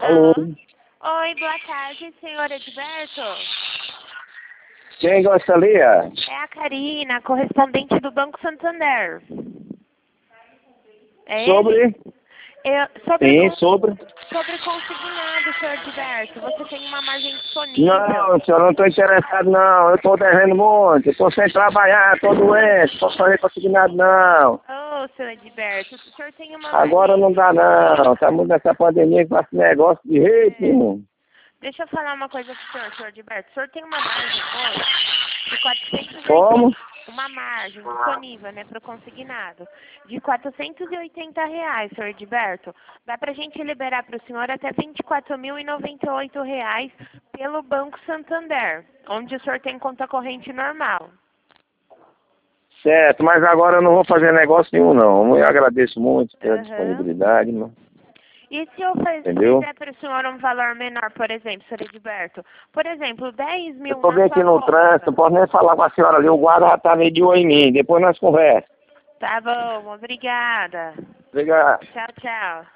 Alô? Oi, boa tarde, senhor Edberto. Quem gostaria? É a Karina, correspondente do Banco Santander. É Sobre? ele? Sim, sobre. Sobre consignado, senhor Edberto. Você tem uma margem disponível. Não, senhor, não estou interessado não. Eu estou devendo muito. Estou sem trabalhar, estou doente. Não posso fazer consignado não. Ô, senhor Edberto, o senhor tem uma Agora margem... não dá não. Está muito nessa pandemia que faz negócio de jeito nenhum. Deixa eu falar uma coisa pro senhor Edberto. O senhor tem uma margem hoje de 480... Como? Uma margem disponível, né, para o consignado, de R$ 480, senhor Edberto. Dá para a gente liberar para o senhor até R$ 24.098 pelo Banco Santander, onde o senhor tem conta corrente normal. Certo, mas agora eu não vou fazer negócio nenhum não. Eu agradeço muito pela Uhum. disponibilidade, mas... E se eu Entendeu? fizer para o senhor um valor menor, por exemplo, senhor Edberto? Por exemplo, 10 Eu mil estou na bem sua aqui no conta. trânsito, não posso nem falar com a senhora ali. O guarda já está meio de olho em mim. Depois nós conversamos. Tá bom, obrigada. Obrigado. Tchau, tchau.